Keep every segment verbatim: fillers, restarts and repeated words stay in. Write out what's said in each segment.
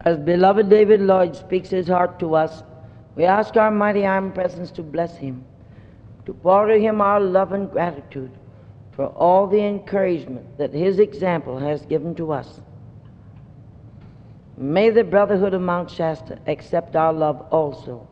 As beloved David Lloyd speaks his heart to us, we ask our mighty omnipresence to bless him, to pour to him our love and gratitude for all the encouragement that his example has given to us. May the Brotherhood of Mount Shasta accept our love also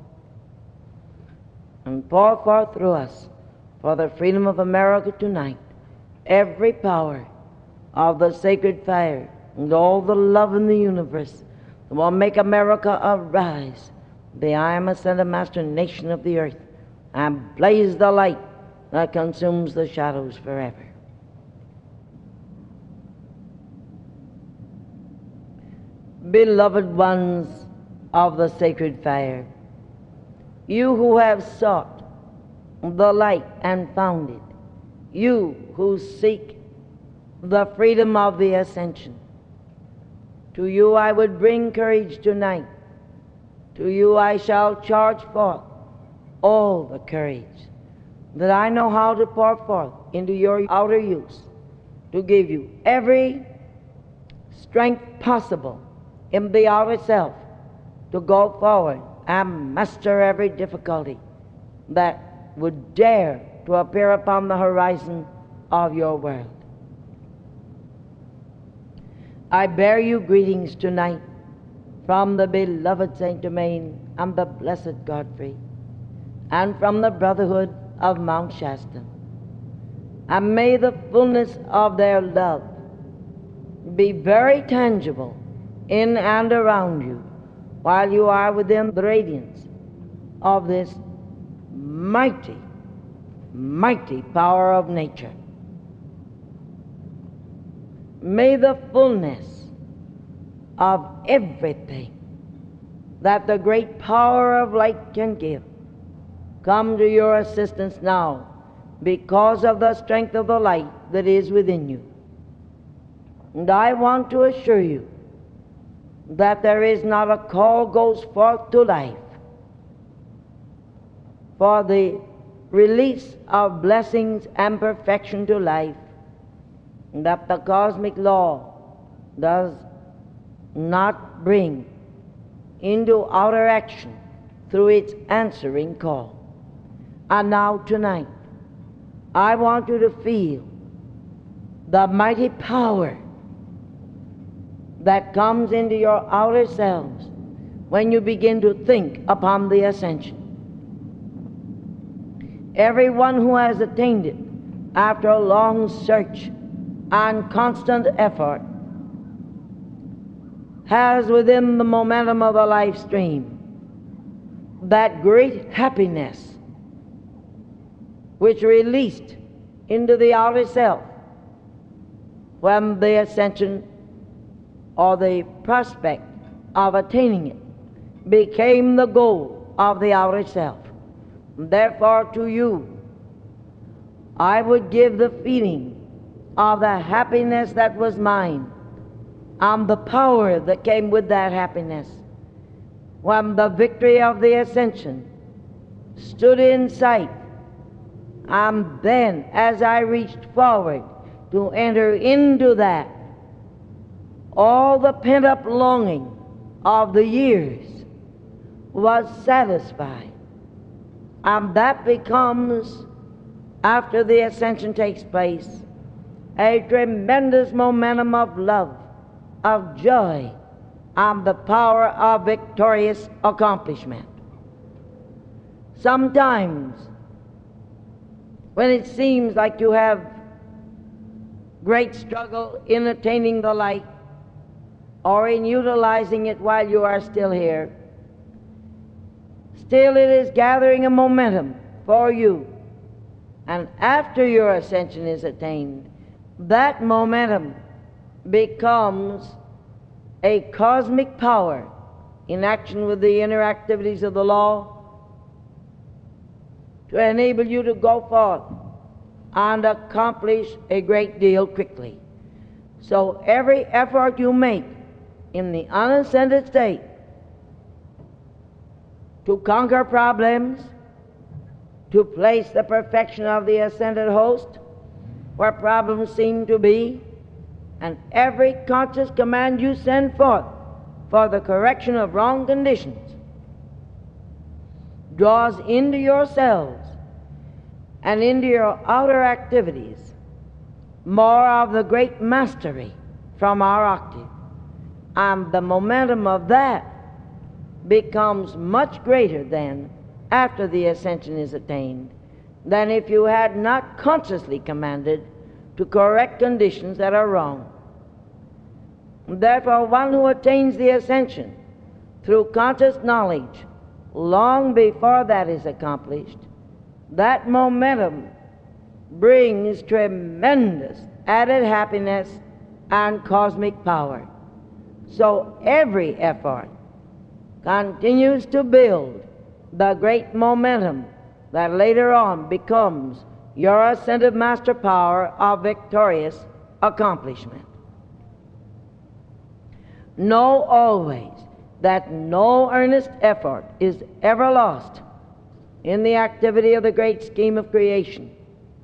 and pour forth through us for the freedom of America tonight every power of the sacred fire and all the love in the universe that will make America arise, the I am a Center Master nation of the earth, and blaze the light that consumes the shadows forever. Beloved ones of the sacred fire, you who have sought the light and found it, you who seek the freedom of the ascension, to you I would bring courage tonight. To you I shall charge forth all the courage that I know how to pour forth into your outer use, to give you every strength possible in the outer self to go forward and master every difficulty that would dare to appear upon the horizon of your world. I bear you greetings tonight from the beloved Saint Germain and the blessed Godfrey, and from the Brotherhood of Mount Shasta. And may the fullness of their love be very tangible in and around you while you are within the radiance of this mighty, mighty power of nature. May the fullness of everything that the great power of light can give come to your assistance now because of the strength of the light that is within you. And I want to assure you that there is not a call goes forth to life for the release of blessings and perfection to life that the cosmic law does not bring into outer action through its answering call. And now tonight, I want you to feel the mighty power that comes into your outer selves when you begin to think upon the ascension. Everyone who has attained it after a long search and constant effort has within the momentum of the life stream that great happiness which released into the outer self when the ascension or the prospect of attaining it became the goal of the outer self. Therefore, to you, I would give the feeling of the happiness that was mine and the power that came with that happiness when the victory of the ascension stood in sight. And then, as I reached forward to enter into that, all the pent-up longing of the years was satisfied. And that becomes, after the ascension takes place, a tremendous momentum of love, of joy, and the power of victorious accomplishment. Sometimes, when it seems like you have great struggle in attaining the light or in utilizing it while you are still here, still it is gathering a momentum for you. And after your ascension is attained, that momentum becomes a cosmic power in action with the inner activities of the law to enable you to go forth and accomplish a great deal quickly. So every effort you make in the unascended state to conquer problems, to place the perfection of the ascended host where problems seem to be, and every conscious command you send forth for the correction of wrong conditions, draws into yourselves and into your outer activities more of the great mastery from our octave. And the momentum of that becomes much greater then, after the ascension is attained, than if you had not consciously commanded to correct conditions that are wrong. Therefore, one who attains the ascension through conscious knowledge long before that is accomplished, that momentum brings tremendous added happiness and cosmic power. So every effort continues to build the great momentum that later on becomes your ascended master power of victorious accomplishment. Know always that no earnest effort is ever lost in the activity of the great scheme of creation.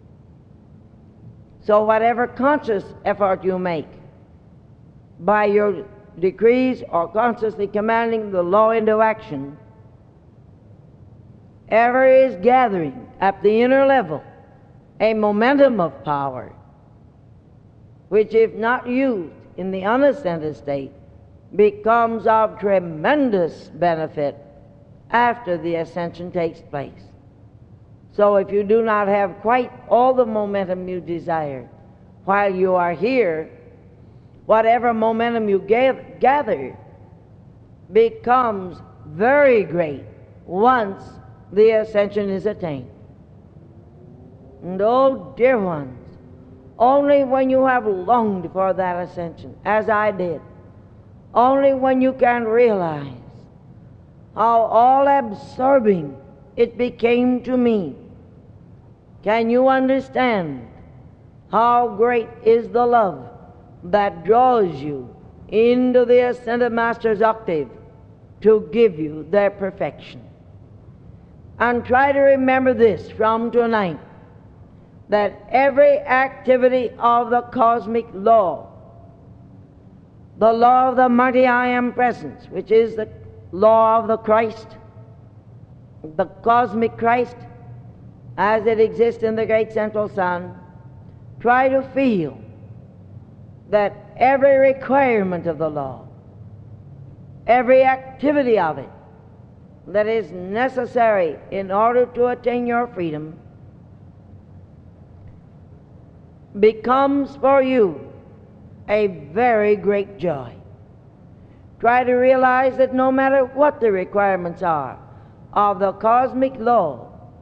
So whatever conscious effort you make by your decrees or consciously commanding the law into action, ever is gathering at the inner level a momentum of power, which, if not used in the unascended state, becomes of tremendous benefit after the ascension takes place. So if you do not have quite all the momentum you desire while you are here, whatever momentum you gather becomes very great once the ascension is attained. And oh, dear ones, only when you have longed for that ascension, as I did, only when you can realize how all-absorbing it became to me, can you understand how great is the love that draws you into the ascended master's octave to give you their perfection. And try to remember this from tonight, that every activity of the cosmic law, the law of the mighty I Am Presence, which is the law of the Christ, the cosmic Christ, as it exists in the great central sun, try to feel that every requirement of the law, every activity of it that is necessary in order to attain your freedom becomes for you a very great joy. Try to realize that no matter what the requirements are of the cosmic law,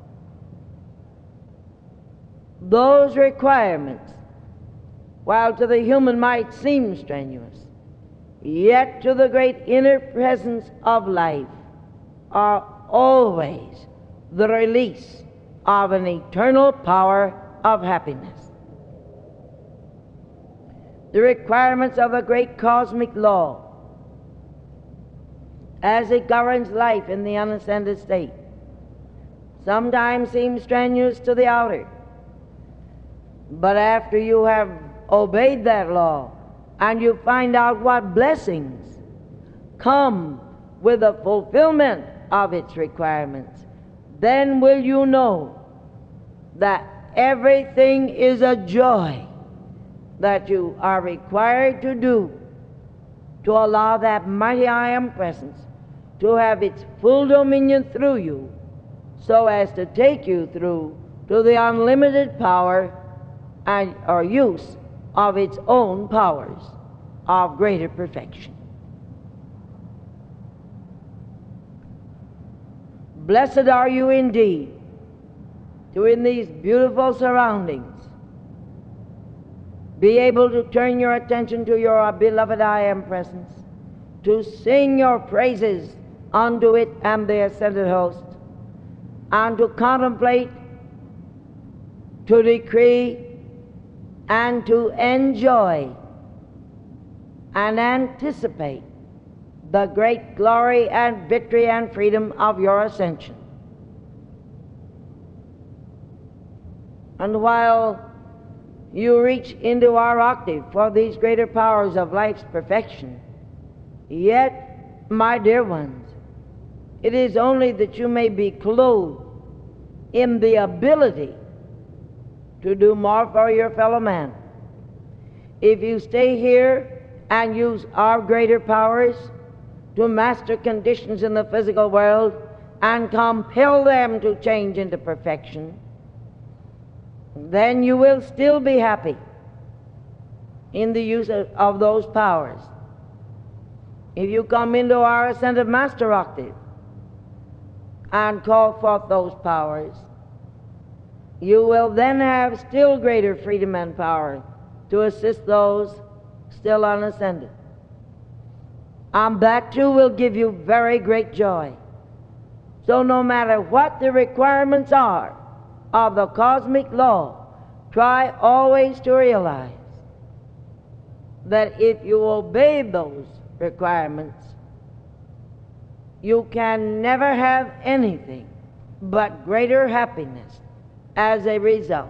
those requirements, while to the human might seem strenuous, yet to the great inner presence of life are always the release of an eternal power of happiness. The requirements of the great cosmic law, as it governs life in the unascended state, sometimes seem strenuous to the outer. But after you have obeyed that law and you find out what blessings come with the fulfillment of its requirements, then will you know that everything is a joy that you are required to do to allow that mighty I Am Presence to have its full dominion through you, so as to take you through to the unlimited power and or use of its own powers of greater perfection. Blessed are you indeed to, in these beautiful surroundings, be able to turn your attention to your beloved I Am Presence, to sing your praises unto it and the ascended host, and to contemplate, to decree, and to enjoy and anticipate the great glory and victory and freedom of your ascension. And while you reach into our octave for these greater powers of life's perfection, yet my dear ones, it is only that you may be clothed in the ability to do more for your fellow man. If you stay here and use our greater powers to master conditions in the physical world and compel them to change into perfection, then you will still be happy in the use of, of those powers. If you come into our ascended master octave and call forth those powers, you will then have still greater freedom and power to assist those still unascended. And that too will give you very great joy. So no matter what the requirements are of the cosmic law, try always to realize that if you obey those requirements, you can never have anything but greater happiness as a result.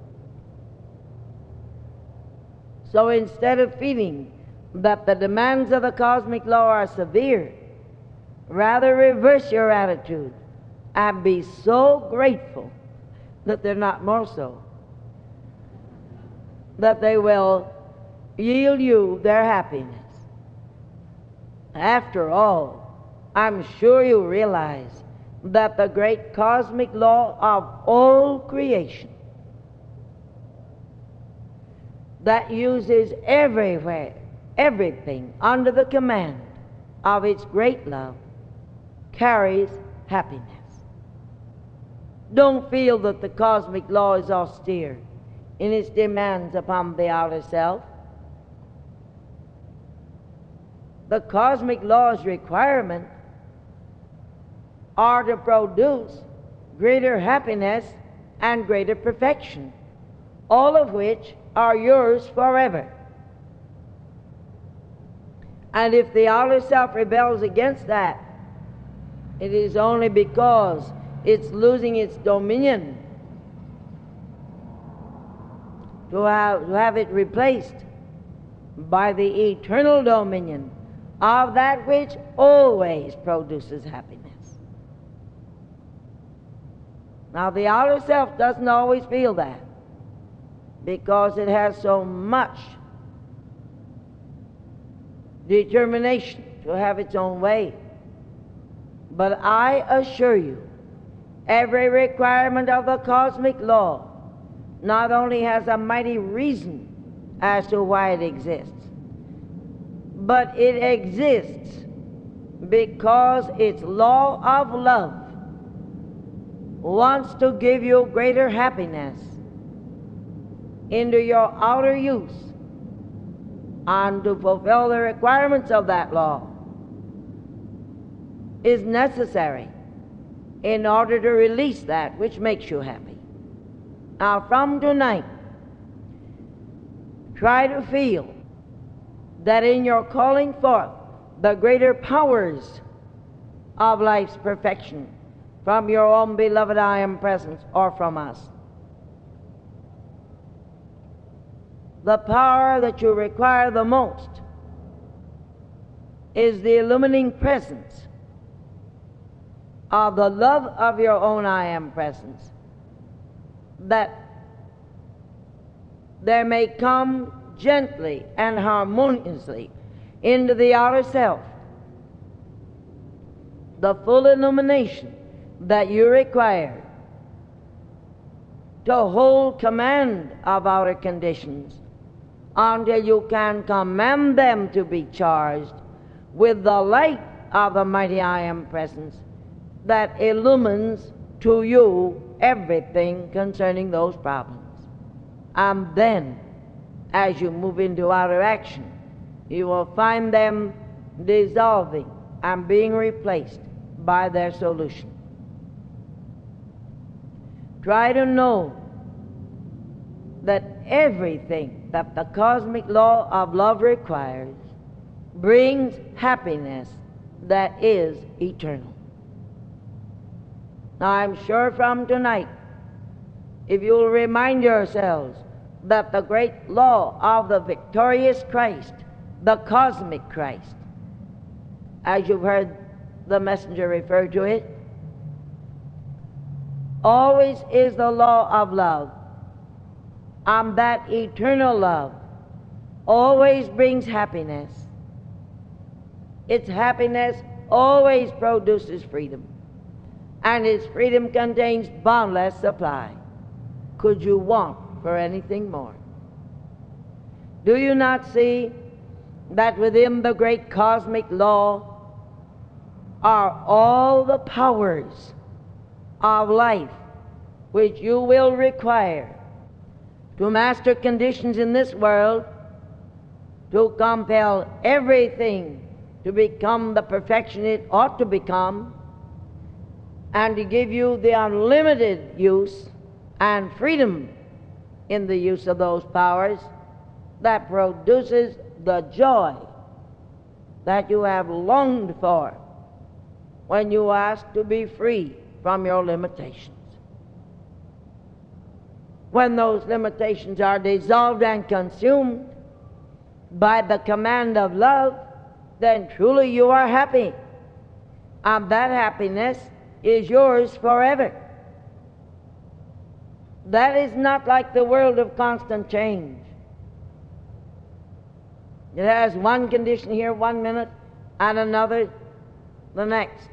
So instead of feeling that the demands of the cosmic law are severe, rather reverse your attitude and be so grateful that they're not more so, that they will yield you their happiness. After all, I'm sure you realize that the great cosmic law of all creation that uses everywhere, everything under the command of its great love carries happiness. Don't feel that the cosmic law is austere in its demands upon the outer self. The cosmic law's requirement are to produce greater happiness and greater perfection, all of which are yours forever. And if the outer self rebels against that, it is only because it's losing its dominion to have, to have it replaced by the eternal dominion of that which always produces happiness. Now, the outer self doesn't always feel that because it has so much determination to have its own way. But I assure you, every requirement of the cosmic law not only has a mighty reason as to why it exists, but it exists because its law of love wants to give you greater happiness into your outer use, and to fulfill the requirements of that law is necessary in order to release that which makes you happy. Now, from tonight, try to feel that in your calling forth the greater powers of life's perfection from your own beloved I Am Presence or from us, the power that you require the most is the illumining presence of the love of your own I Am Presence, that there may come gently and harmoniously into the outer self the full illumination that you require to hold command of outer conditions until you can command them to be charged with the light of the mighty I Am Presence that illumines to you everything concerning those problems. And then, as you move into outer action, you will find them dissolving and being replaced by their solution. Try to know that everything that the cosmic law of love requires brings happiness that is eternal. Now, I'm sure from tonight, if you'll remind yourselves that the great law of the victorious Christ, the cosmic Christ, as you've heard the messenger refer to it, always is the law of love. And that eternal love always brings happiness. Its happiness always produces freedom. And its freedom contains boundless supply. Could you want for anything more? Do you not see that within the great cosmic law are all the powers of life which you will require to master conditions in this world, to compel everything to become the perfection it ought to become, and to give you the unlimited use and freedom in the use of those powers that produces the joy that you have longed for when you ask to be free from your limitations. When those limitations are dissolved and consumed by the command of love, then truly you are happy. And that happiness is yours forever. That is not like the world of constant change. It has one condition here one minute and another the next.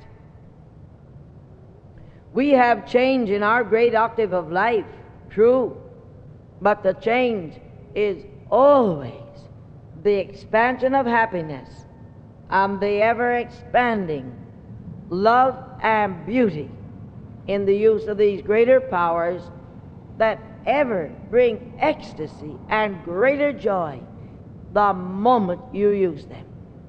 We have change in our great octave of life, true, but the change is always the expansion of happiness and the ever-expanding love and beauty in the use of these greater powers that ever bring ecstasy and greater joy the moment you use them.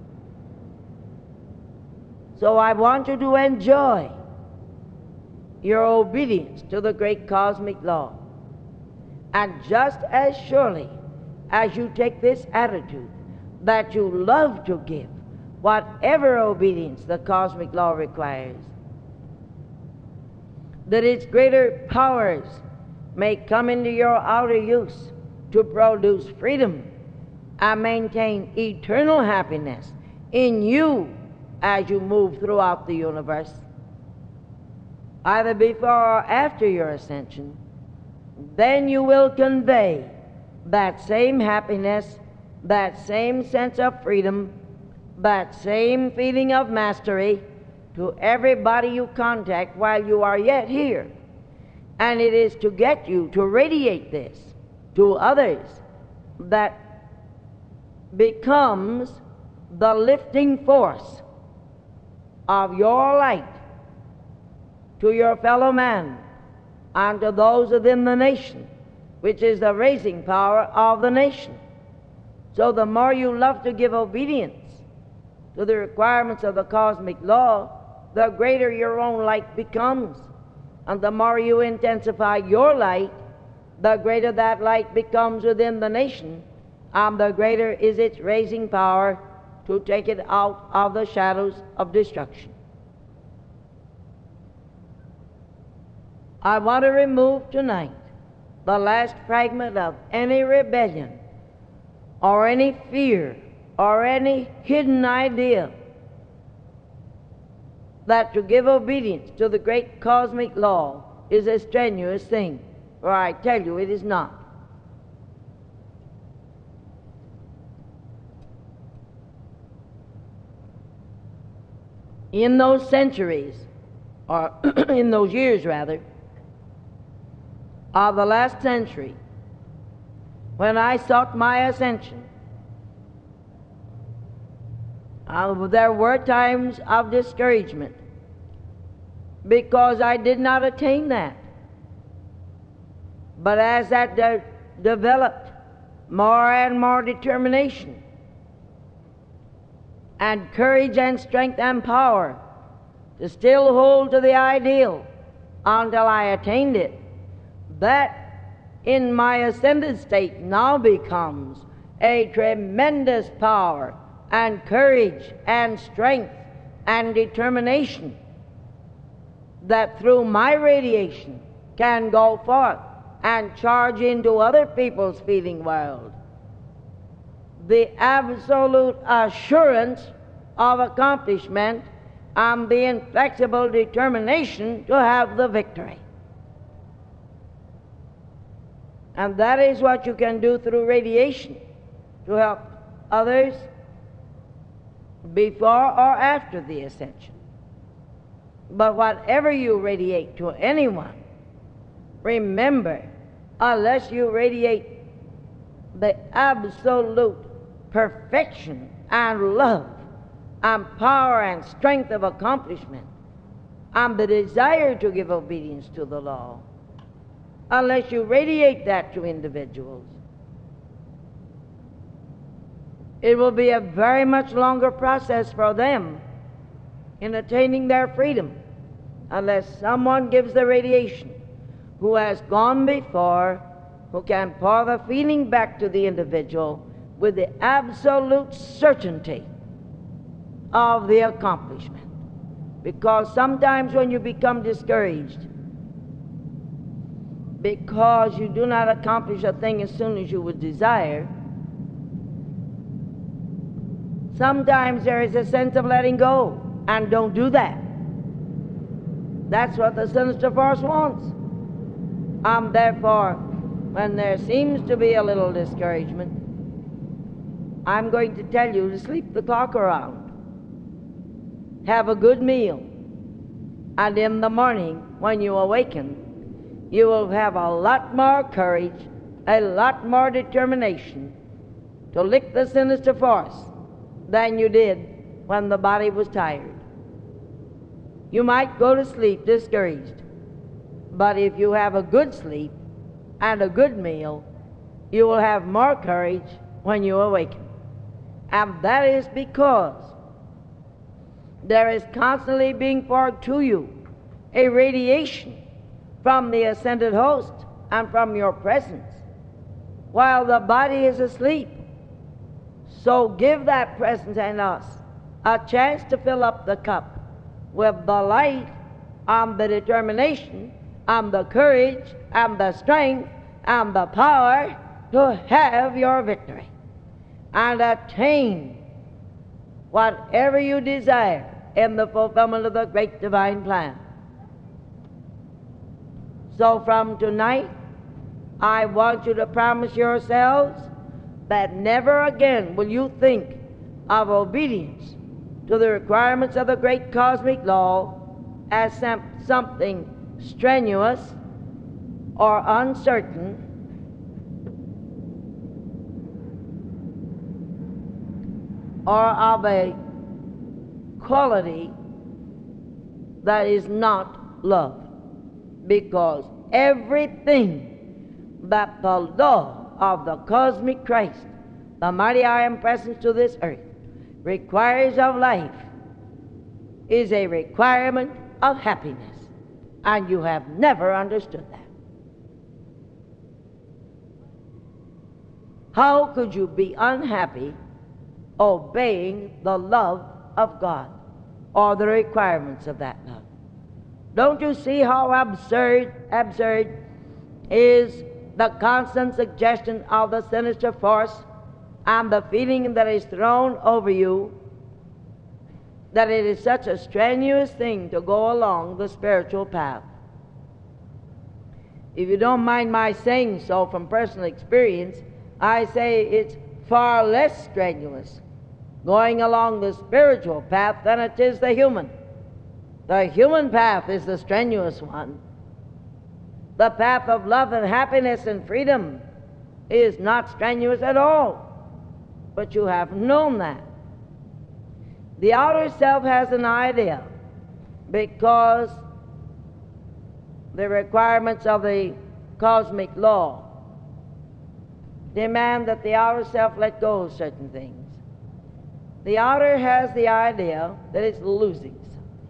So I want you to enjoy your obedience to the great cosmic law. And just as surely as you take this attitude that you love to give whatever obedience the cosmic law requires, that its greater powers may come into your outer use to produce freedom and maintain eternal happiness in you as you move throughout the universe, either before or after your ascension, then you will convey that same happiness, that same sense of freedom, that same feeling of mastery to everybody you contact while you are yet here. And it is to get you to radiate this to others that becomes the lifting force of your light to your fellow man and to those within the nation, which is the raising power of the nation. So the more you love to give obedience to the requirements of the cosmic law, the greater your own light becomes. And the more you intensify your light, the greater that light becomes within the nation, and the greater is its raising power to take it out of the shadows of destruction. I want to remove tonight the last fragment of any rebellion or any fear or any hidden idea that to give obedience to the great cosmic law is a strenuous thing, for I tell you it is not. In those centuries, or in those years rather, of the last century, when I sought my ascension, uh, there were times of discouragement because I did not attain that. But as that de- developed more and more determination and courage and strength and power to still hold to the ideal until I attained it, that in my ascended state now becomes a tremendous power and courage and strength and determination that through my radiation can go forth and charge into other people's feeling world the absolute assurance of accomplishment and the inflexible determination to have the victory. And that is what you can do through radiation, to help others before or after the ascension. But whatever you radiate to anyone, remember, unless you radiate the absolute perfection and love and power and strength of accomplishment and the desire to give obedience to the law, unless you radiate that to individuals, it will be a very much longer process for them in attaining their freedom, unless someone gives the radiation who has gone before, who can pour the feeling back to the individual with the absolute certainty of the accomplishment. Because sometimes when you become discouraged, because you do not accomplish a thing as soon as you would desire, sometimes there is a sense of letting go, and don't do that. That's what the sinister force wants. And therefore, when there seems to be a little discouragement, I'm going to tell you to sleep the clock around. Have a good meal, and in the morning, when you awaken, you will have a lot more courage, a lot more determination to lick the sinister force than you did when the body was tired. You might go to sleep discouraged, but if you have a good sleep and a good meal, you will have more courage when you awaken. And that is because there is constantly being poured to you a radiation from the ascended host and from your presence while the body is asleep. So give that presence in us a chance to fill up the cup with the light and the determination and the courage and the strength and the power to have your victory and attain whatever you desire in the fulfillment of the great divine plan. So from tonight, I want you to promise yourselves that never again will you think of obedience to the requirements of the great cosmic law as some, something strenuous or uncertain, or of a quality that is not love. Because everything that the law of the cosmic Christ, the mighty I Am presence to this earth, requires of life is a requirement of happiness. And you have never understood that. How could you be unhappy obeying the love of God or the requirements of that love? Don't you see how absurd, absurd is the constant suggestion of the sinister force and the feeling that is thrown over you that it is such a strenuous thing to go along the spiritual path? If you don't mind my saying so from personal experience, I say it's far less strenuous going along the spiritual path than it is the human. The human path is the strenuous one. The path of love and happiness and freedom is not strenuous at all. But you have known that. The outer self has an idea because the requirements of the cosmic law demand that the outer self let go of certain things. The outer has the idea that it's losing something.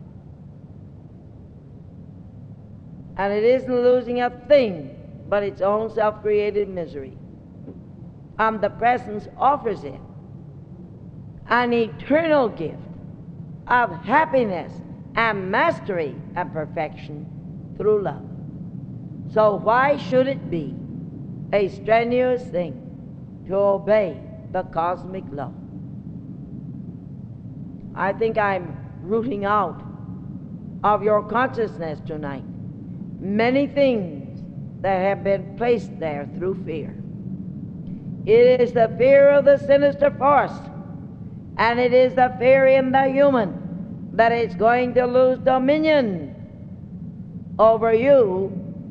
And it isn't losing a thing but its own self-created misery. And the presence offers it an eternal gift of happiness and mastery and perfection through love. So why should it be a strenuous thing to obey the cosmic law? I think I'm rooting out of your consciousness tonight many things that have been placed there through fear. It is the fear of the sinister force, and it is the fear in the human that is going to lose dominion over you,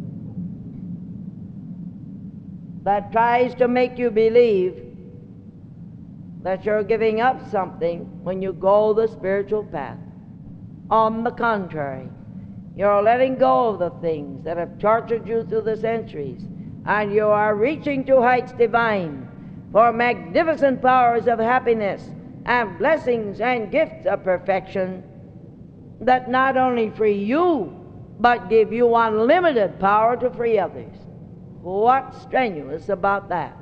that tries to make you believe that you're giving up something when you go the spiritual path. On the contrary, you're letting go of the things that have tortured you through the centuries, and you are reaching to heights divine for magnificent powers of happiness and blessings and gifts of perfection that not only free you, but give you unlimited power to free others. What's strenuous about that?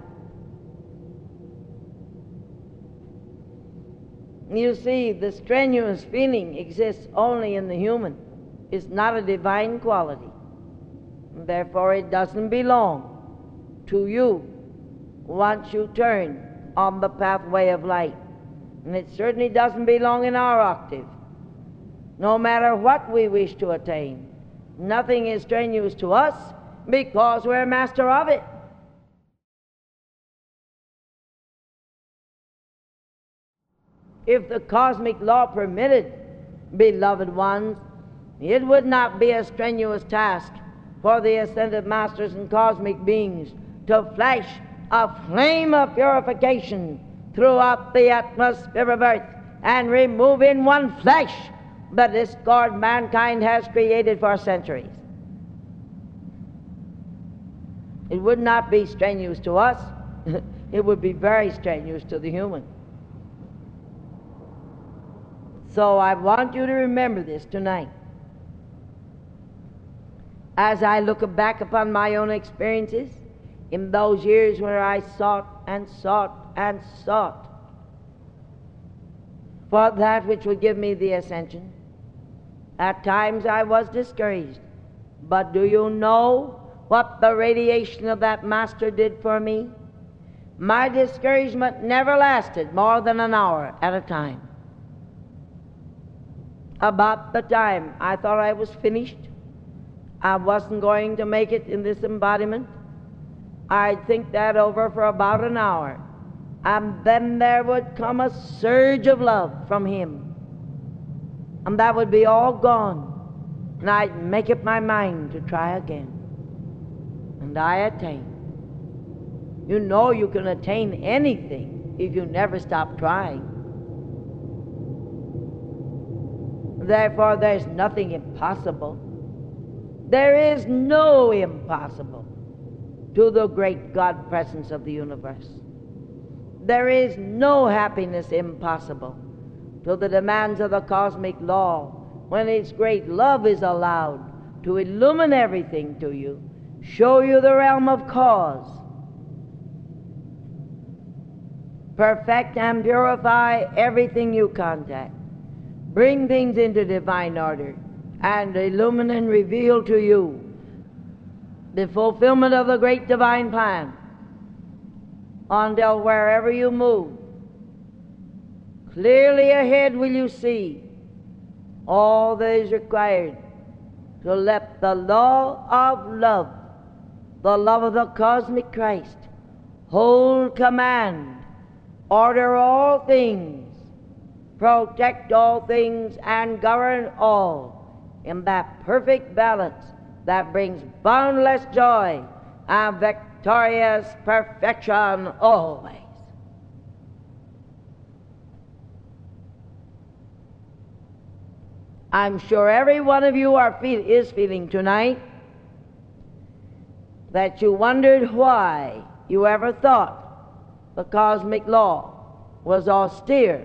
You see, the strenuous feeling exists only in the human. It's not a divine quality. Therefore, it doesn't belong to you once you turn on the pathway of light. And it certainly doesn't belong in our octave. No matter what we wish to attain, nothing is strenuous to us because we're master of it. If the cosmic law permitted, beloved ones, it would not be a strenuous task for the ascended masters and cosmic beings to flash a flame of purification throughout the atmosphere of earth and remove in one flash the discord mankind has created for centuries. It would not be strenuous to us. It would be very strenuous to the human. So I want you to remember this tonight. As I look back upon my own experiences in those years where I sought and sought and sought for that which would give me the ascension, at times I was discouraged. But do you know what the radiation of that master did for me? My discouragement never lasted more than an hour at a time. About the time I thought I was finished, I wasn't going to make it in this embodiment, I'd think that over for about an hour, and then there would come a surge of love from him, and that would be all gone, and I'd make up my mind to try again. And I attained. You know you can attain anything if you never stop trying. Therefore, there's nothing impossible. There is no impossible to the great God presence of the universe. There is no happiness impossible to the demands of the cosmic law when its great love is allowed to illumine everything to you, show you the realm of cause, perfect and purify everything you contact, bring things into divine order, and illumine and reveal to you the fulfillment of the great divine plan, until wherever you move, clearly ahead will you see all that is required to let the law of love, the love of the cosmic Christ, hold command, order all things, protect all things, and govern all in that perfect balance that brings boundless joy and victorious perfection always. I'm sure every one of you are feel, is feeling tonight that you wondered why you ever thought the cosmic law was austere,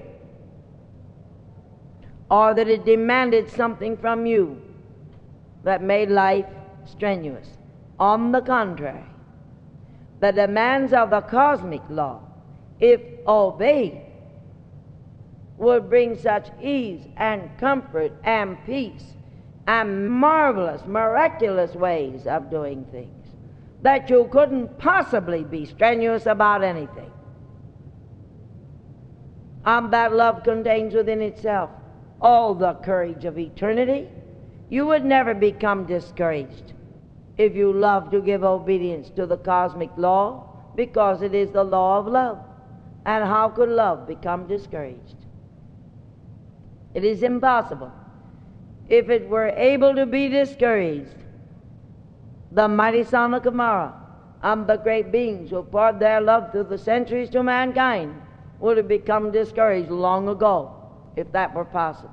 or that it demanded something from you that made life strenuous. On the contrary, the demands of the cosmic law, if obeyed, would bring such ease and comfort and peace and marvelous, miraculous ways of doing things that you couldn't possibly be strenuous about anything. and that love contains within itself all the courage of eternity, you would never become discouraged if you love to give obedience to the cosmic law, because it is the law of love. And how could love become discouraged? It is impossible. If it were able to be discouraged, the mighty Son of Gomorrah and the great beings who poured their love through the centuries to mankind would have become discouraged long ago, if that were possible.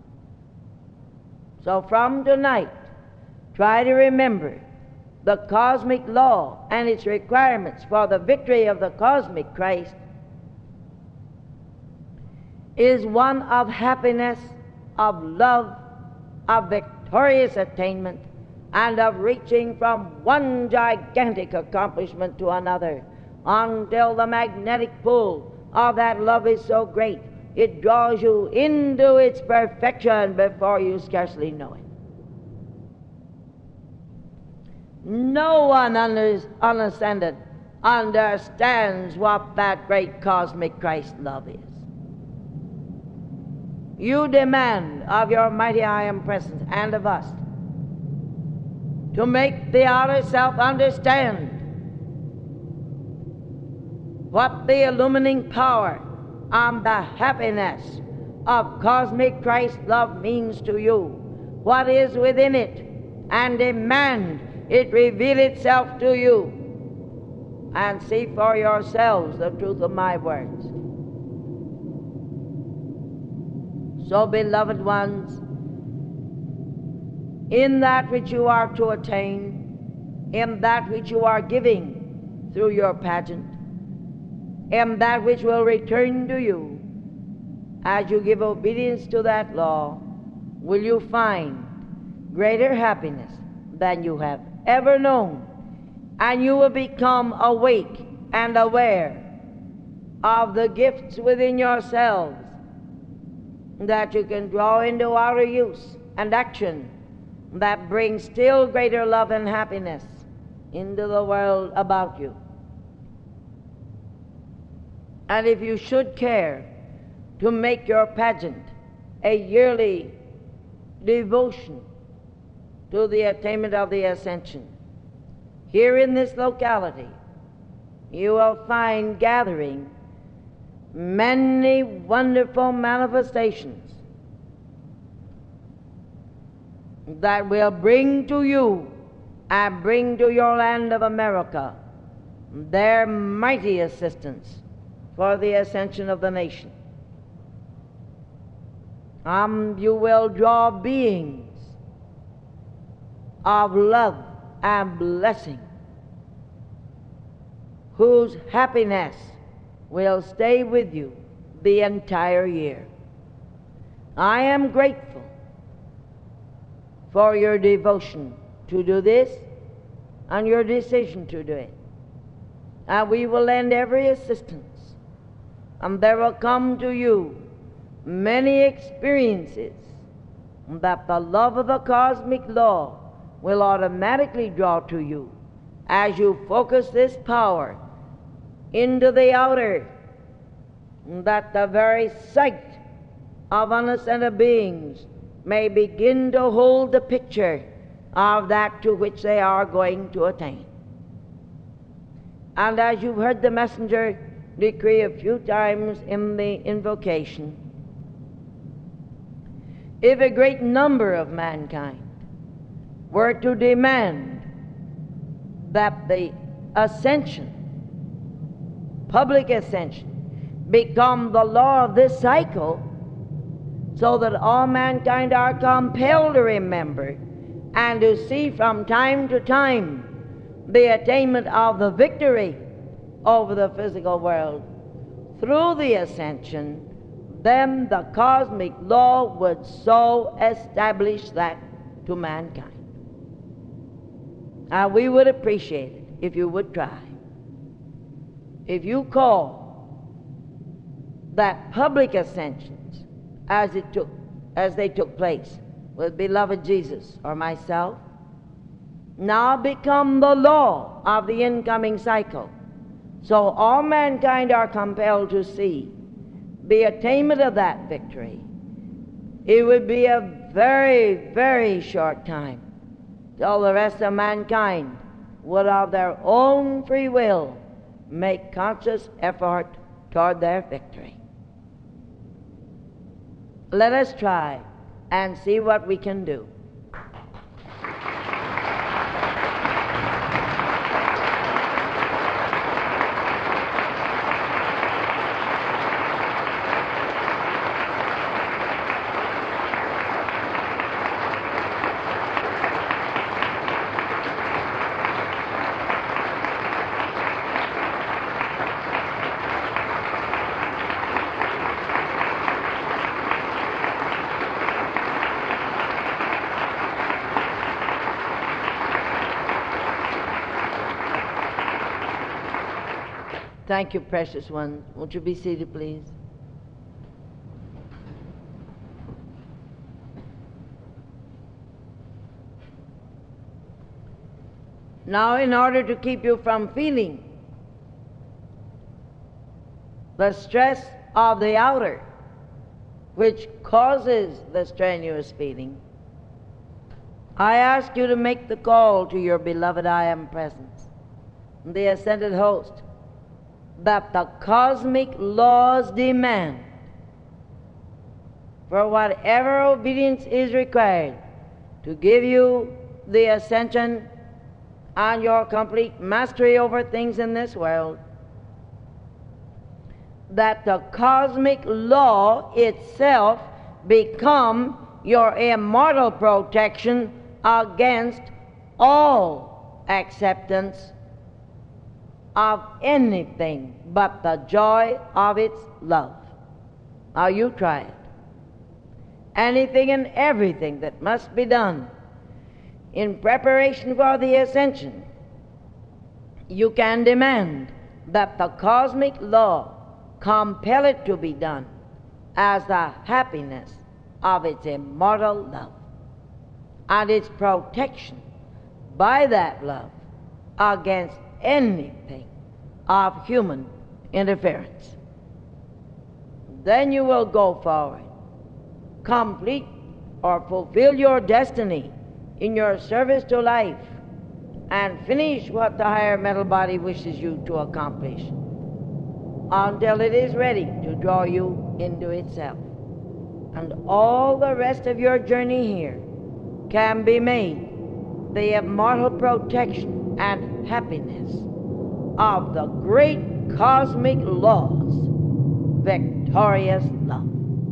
So from tonight, try to remember the cosmic law and its requirements for the victory of the cosmic Christ is one of happiness, of love, of victorious attainment, and of reaching from one gigantic accomplishment to another, until the magnetic pull of that love is so great it draws you into its perfection before you scarcely know it. No one under, unascended understands what that great cosmic Christ love is. You demand of your mighty I Am presence and of us to make the outer self understand what the illumining power and the happiness of cosmic Christ love means to you, what is within it, and demand it reveal itself to you, and see for yourselves the truth of my words. So, beloved ones, in that which you are to attain, in that which you are giving through your pageant, in that which will return to you as you give obedience to that law, will you find greater happiness than you have ever known, and you will become awake and aware of the gifts within yourselves that you can draw into outer use and action that brings still greater love and happiness into the world about you. And if you should care to make your pageant a yearly devotion to the attainment of the ascension, here in this locality you will find gathering many wonderful manifestations that will bring to you and bring to your land of America their mighty assistance for the ascension of the nation. Um, you will draw beings of love and blessing whose happiness will stay with you the entire year. I am grateful for your devotion to do this and your decision to do it. And we will lend every assistance, and there will come to you many experiences that the love of the cosmic law will automatically draw to you as you focus this power into the outer, that the very sight of unascended beings may begin to hold the picture of that to which they are going to attain. And as you've heard the messenger decree a few times in the invocation, if a great number of mankind were to demand that the ascension, public ascension, become the law of this cycle, so that all mankind are compelled to remember and to see from time to time the attainment of the victory over the physical world through the ascension, then the cosmic law would so establish that to mankind. And we would appreciate it if you would try. If you call that public ascensions as it took, as they took place with beloved Jesus or myself, now become the law of the incoming cycle, so all mankind are compelled to see be attainment of that victory, it would be a very, very short time till the rest of mankind would of their own free will make conscious effort toward their victory. Let us try and see what we can do. Thank you, precious one. Won't you be seated, please? Now, in order to keep you from feeling the stress of the outer, which causes the strenuous feeling, I ask you to make the call to your beloved I Am Presence, the ascended host, that the cosmic laws demand for whatever obedience is required to give you the ascension and your complete mastery over things in this world, that the cosmic law itself become your immortal protection against all acceptance of anything but the joy of its love. Now you try it. Anything and everything that must be done in preparation for the ascension, you can demand that the cosmic law compel it to be done as the happiness of its immortal love and its protection by that love against anything of human interference. Then you will go forward, complete or fulfill your destiny in your service to life, and finish what the higher mental body wishes you to accomplish until it is ready to draw you into itself. And all the rest of your journey here can be made the immortal protection and happiness of the great cosmic laws, victorious love.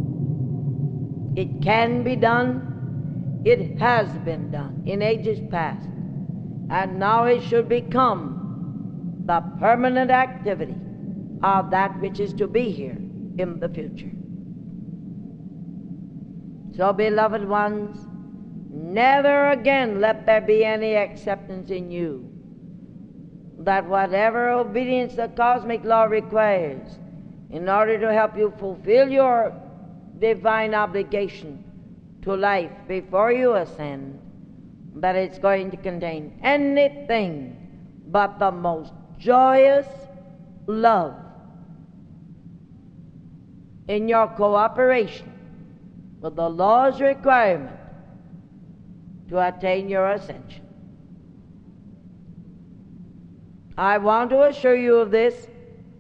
It can be done, it has been done in ages past, and now it should become the permanent activity of that which is to be here in the future. So, beloved ones, never again let there be any acceptance in you that whatever obedience the cosmic law requires in order to help you fulfill your divine obligation to life before you ascend, that it's going to contain anything but the most joyous love in your cooperation with the law's requirement to attain your ascension. I want to assure you of this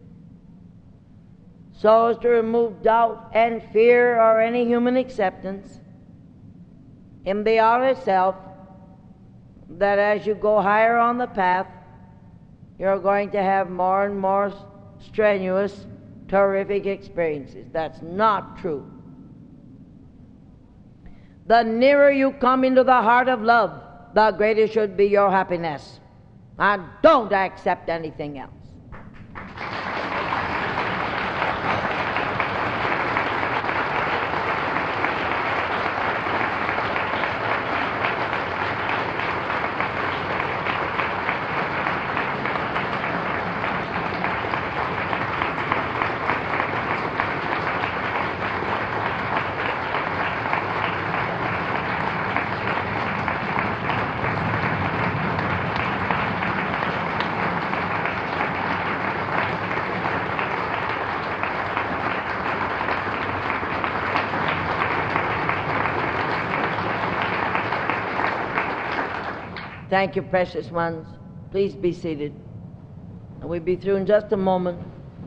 so as to remove doubt and fear or any human acceptance in the outer self, that as you go higher on the path, you're going to have more and more strenuous, terrific experiences. That's not true. The nearer you come into the heart of love, the greater should be your happiness. And don't accept anything else. Thank you, precious ones. Please be seated. And we'll be through in just a moment.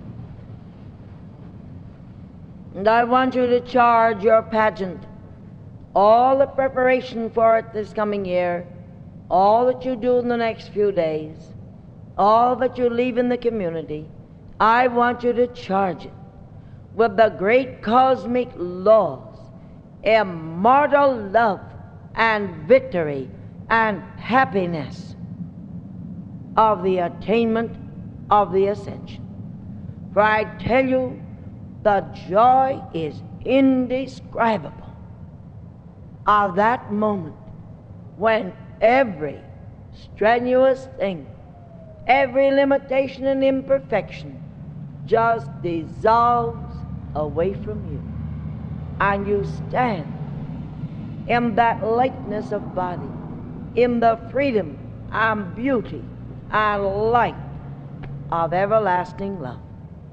And I want you to charge your pageant, all the preparation for it this coming year, all that you do in the next few days, all that you leave in the community. I want you to charge it with the great cosmic laws, immortal love and victory and happiness of the attainment of the ascension. For I tell you, the joy is indescribable of that moment when every strenuous thing, every limitation and imperfection just dissolves away from you, and you stand in that lightness of body, in the freedom and beauty and light of everlasting love.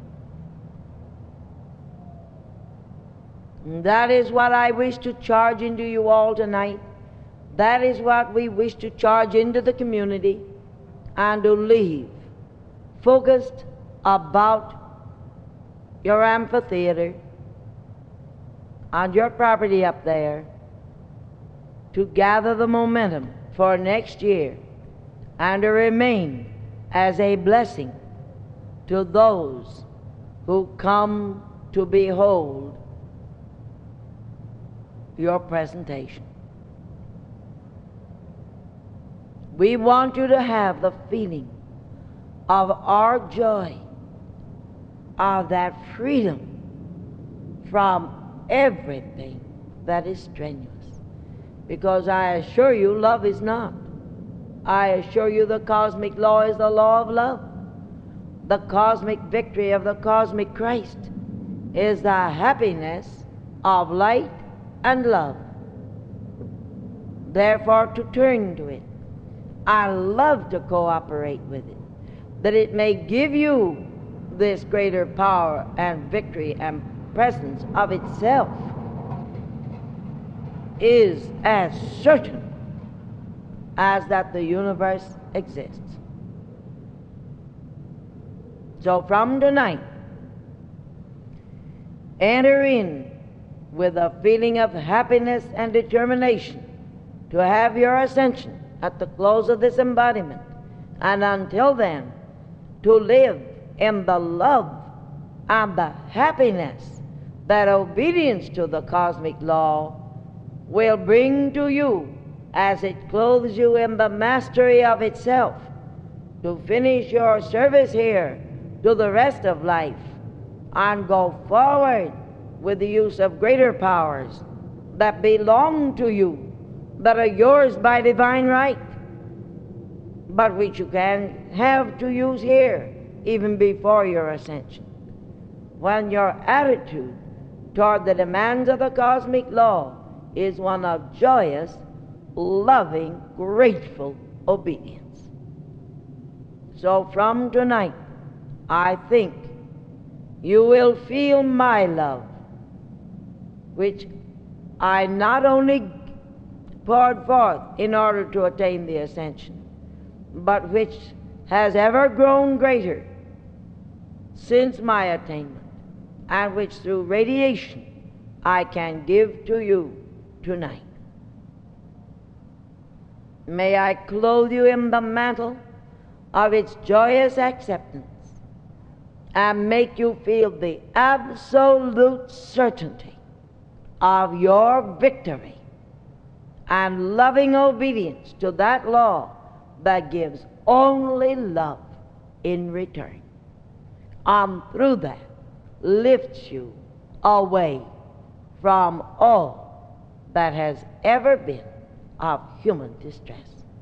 And that is what I wish to charge into you all tonight. That is what we wish to charge into the community, and to leave focused about your amphitheater and your property up there, to gather the momentum for next year and to remain as a blessing to those who come to behold your presentation. We want you to have the feeling of our joy, of that freedom from everything that is strenuous. Because I assure you, love is not. I assure you, the cosmic law is the law of love. The cosmic victory of the cosmic Christ is the happiness of light and love. Therefore, to turn to it, I love to cooperate with it, that it may give you this greater power and victory and presence of itself, is as certain as that the universe exists. So from tonight, enter in with a feeling of happiness and determination to have your ascension at the close of this embodiment, and until then to live in the love and the happiness that obedience to the cosmic law will bring to you as it clothes you in the mastery of itself, to finish your service here to the rest of life and go forward with the use of greater powers that belong to you, that are yours by divine right, but which you can have to use here even before your ascension, when your attitude toward the demands of the cosmic law is one of joyous, loving, grateful obedience. So from tonight, I think you will feel my love, which I not only poured forth in order to attain the ascension, but which has ever grown greater since my attainment, and which through radiation I can give to you tonight. May I clothe you in the mantle of its joyous acceptance and make you feel the absolute certainty of your victory and loving obedience to that law that gives only love in return, and through that lifts you away from all that has ever been of human distress.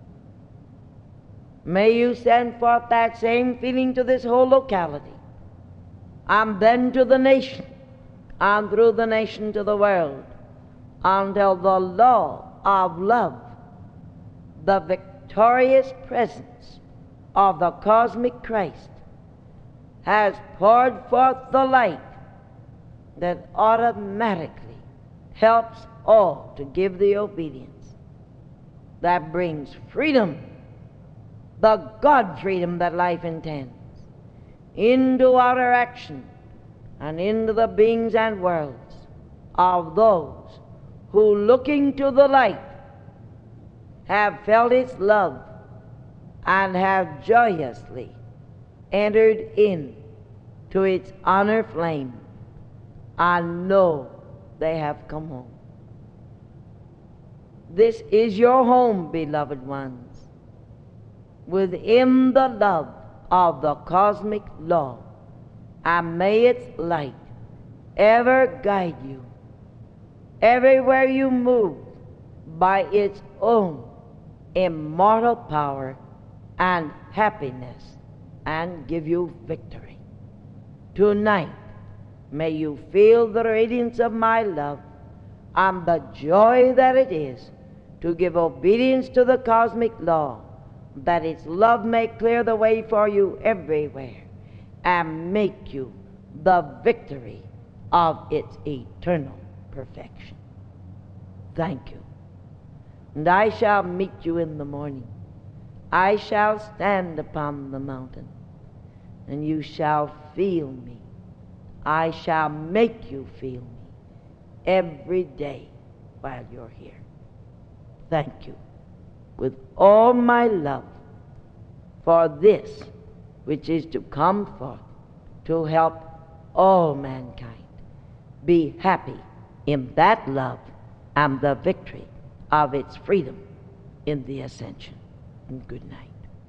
May you send forth that same feeling to this whole locality, and then to the nation, and through the nation to the world, until the law of love, the victorious presence of the cosmic Christ, has poured forth the light that automatically helps all to give the obedience that brings freedom the God freedom that life intends, into outer action and into the beings and worlds of those who, looking to the light, have felt its love and have joyously entered in to its honor flame and know they have come home. This is your home, beloved ones, within the love of the cosmic law, and may its light ever guide you everywhere you move by its own immortal power and happiness, and give you victory. Tonight, may you feel the radiance of my love and the joy that it is to give obedience to the cosmic law, that its love may clear the way for you everywhere and make you the victory of its eternal perfection. Thank you. And I shall meet you in the morning. I shall stand upon the mountain, and you shall feel me. I shall make you feel me every day while you're here. Thank you with all my love for this which is to come forth to help all mankind be happy in that love and the victory of its freedom in the ascension. And good night.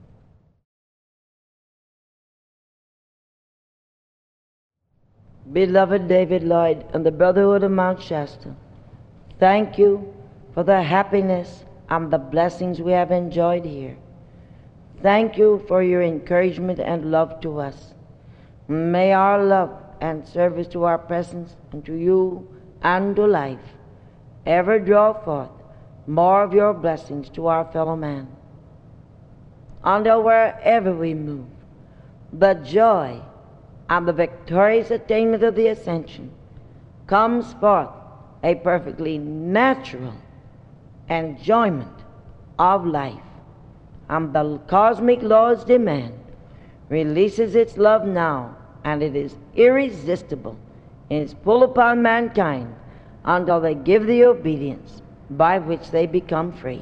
Beloved David Lloyd and the Brotherhood of Mount Shasta, thank you for the happiness and the blessings we have enjoyed here. Thank you for your encouragement and love to us. May our love and service to our presence and to you and to life ever draw forth more of your blessings to our fellow man, until wherever we move, the joy and the victorious attainment of the ascension comes forth a perfectly natural enjoyment of life, and the cosmic law's demand releases its love now, and it is irresistible in its pull upon mankind until they give the obedience by which they become free.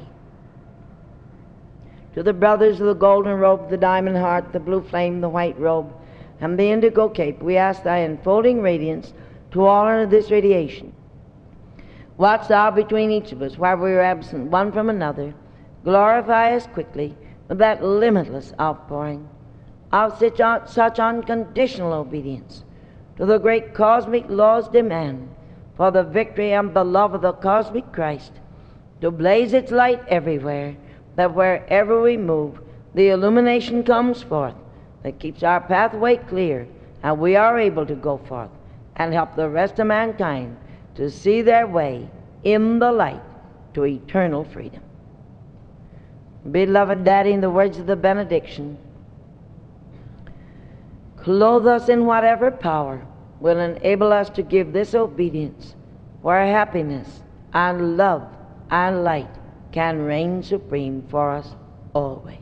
To the brothers of the golden robe, the diamond heart, the blue flame, the white robe, and the indigo cape, we ask thy enfolding radiance to all under this radiation. Watch thou between each of us while we are absent one from another. Glorify us quickly with that limitless outpouring of such, un- such unconditional obedience to the great cosmic law's demand for the victory and the love of the cosmic Christ, to blaze its light everywhere, that wherever we move, the illumination comes forth that keeps our pathway clear, and we are able to go forth and help the rest of mankind to see their way in the light to eternal freedom. Beloved Daddy, in the words of the benediction, clothe us in whatever power will enable us to give this obedience, where happiness and love and light can reign supreme for us always.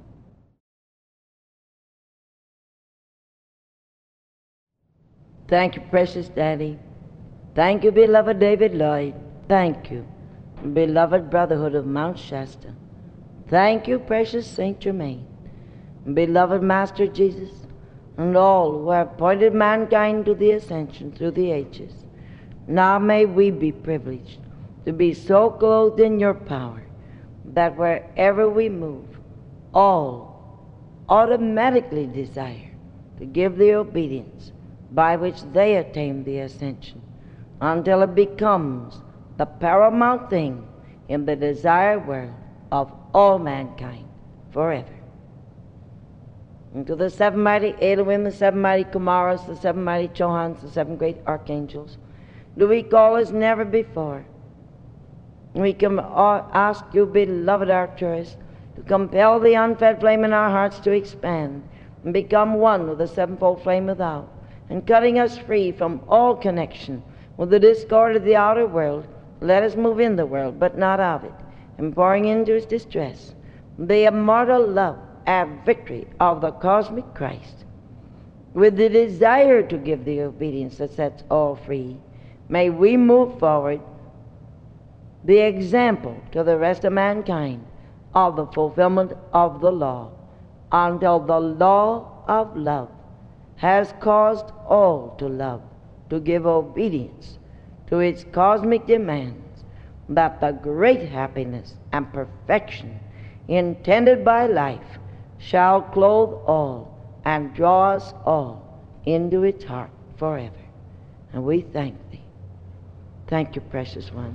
Thank you, precious Daddy. Thank you, beloved David Lloyd. Thank you, beloved Brotherhood of Mount Shasta. Thank you, precious Saint Germain, beloved Master Jesus, and all who have pointed mankind to the ascension through the ages. Now may we be privileged to be so clothed in your power that wherever we move, all automatically desire to give the obedience by which they attain the ascension, until it becomes the paramount thing in the desired world of all mankind forever. And to the seven mighty Elohim, the seven mighty Kumaras, the seven mighty Chohans, the seven great archangels, do we call as never before. We can ask you, beloved Arcturus, to compel the unfed flame in our hearts to expand and become one with the sevenfold flame without, and cutting us free from all connection with the discord of the outer world, let us move in the world, but not of it, and pouring into its distress the immortal love and victory of the cosmic Christ, with the desire to give the obedience that sets all free, may we move forward the example to the rest of mankind of the fulfillment of the law, until the law of love has caused all to love, to give obedience to its cosmic demands, that the great happiness and perfection intended by life shall clothe all and draw us all into its heart forever. And we thank thee. Thank you, precious one.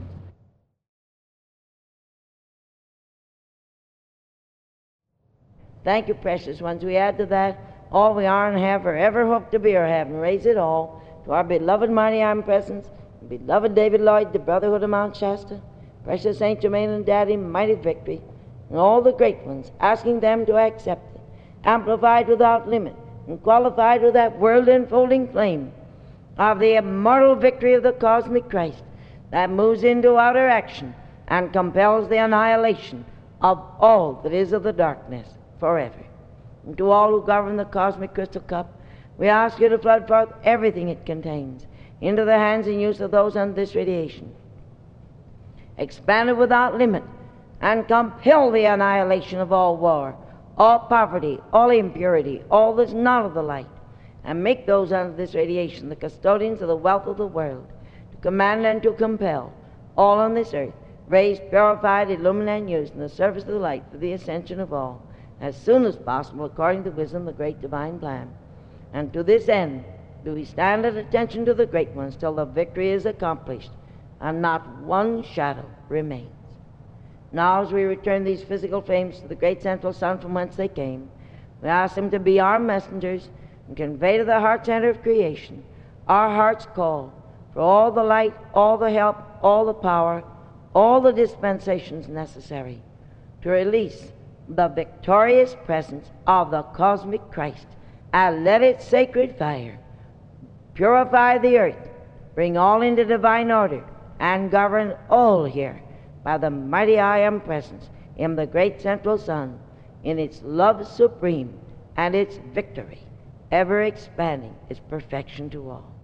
Thank you, precious ones. We add to that all we are and have or ever hope to be or have, and raise it all to our beloved mighty omnipresence, beloved David Lloyd, the Brotherhood of Mount Shasta, precious Saint Germain and Daddy, mighty Victory, and all the great ones, asking them to accept it, amplified without limit, and qualified with that world-enfolding flame of the immortal victory of the cosmic Christ that moves into outer action and compels the annihilation of all that is of the darkness forever. And to all who govern the cosmic crystal cup, we ask you to flood forth everything it contains into the hands and use of those under this radiation. Expand it without limit and compel the annihilation of all war, all poverty, all impurity, all that's not of the light, and make those under this radiation the custodians of the wealth of the world, to command and to compel all on this earth, raised, purified, illuminated, and used in the service of the light for the ascension of all, as soon as possible, according to wisdom, the great divine plan. And to this end do we stand at attention to the great ones till the victory is accomplished and not one shadow remains. Now, as we return these physical flames to the great central sun from whence they came, we ask them to be our messengers and convey to the heart center of creation our heart's call for all the light, all the help, all the power, all the dispensations necessary to release the victorious presence of the cosmic Christ, and let its sacred fire purify the earth, bring all into divine order, and govern all here by the mighty I Am presence in the great central sun, in its love supreme and its victory, ever expanding its perfection to all.